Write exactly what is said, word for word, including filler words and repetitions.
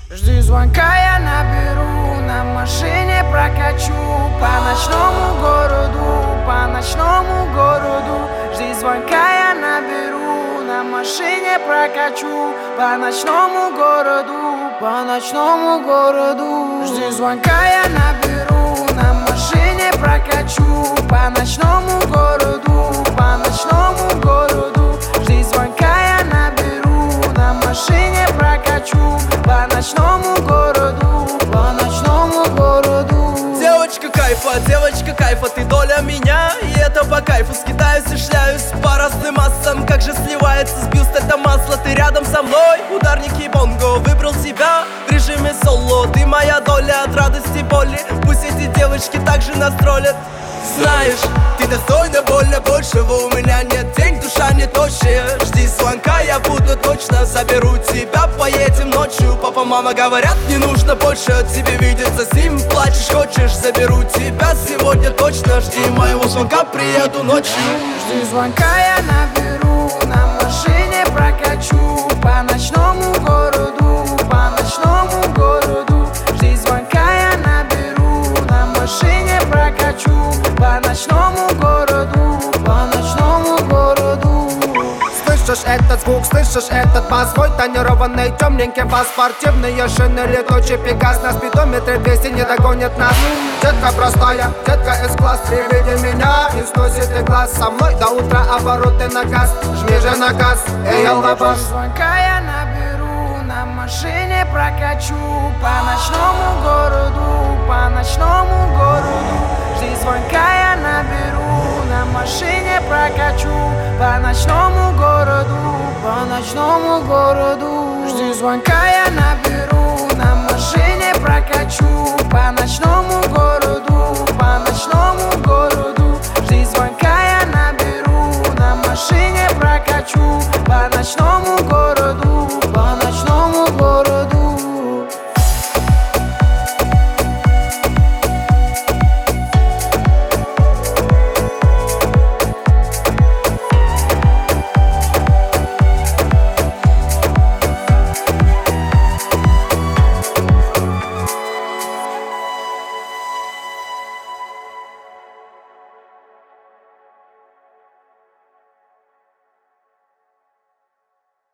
Жди звонка, я наберу, на машине прокачу по ночному городу, по ночному городу. Жди звонка, я наберу, на машине прокачу по ночному городу, по ночному городу. Жди звонка, я наберу, на машине прокачу по ночному городу, по ночному городу. Жди звонка, я наберу, на машине прокачу по ночному городу, по ночному городу. Девочка кайфа, девочка кайфа, ты доля меня, и это по кайфу. Скидаюсь и шляюсь по разным массам, как же сливается с бюст это масло. Ты рядом со мной, ударники бонго, выбрал себя в режиме соло. Ты моя доля от радости боли, пусть эти девочки также настролят. Знаешь, ты достойна больно большего, у меня нет денег, душа не тощая. Жди звонка, я буду точно, заберу тебя, поедем ночью. Папа, мама говорят, не нужно больше от тебе видеться с ним. Плачешь, хочешь, заберу тебя сегодня точно. Жди моего звонка, приеду ночью. Жди звонка, я наберу, на машине прокачу по ночному городу, по ночному городу. Жди звонка, я наберу, на машине прокачу по ночному городу, по ночному городу. Слышишь этот звук, слышишь этот бас? Свой тонированный темненький бас. Спортивные шины, летучий пегас. На спидометре двести не догонит нас. Детка простая, детка С-класс. При виде меня не сносит и глаз. Со мной до утра обороты на газ. Жми же на газ, эй, алабаш. Звонка я наберу, на машине прокачу по ночному городу, по ночному городу. Жди звонка, я наберу, на машине прокачу по ночному городу, по ночному городу. Жди звонка, я наберу, на машине прокачу по ночному городу, по ночному городу. Жди звонка, я наберу, на машине прокачу по ночному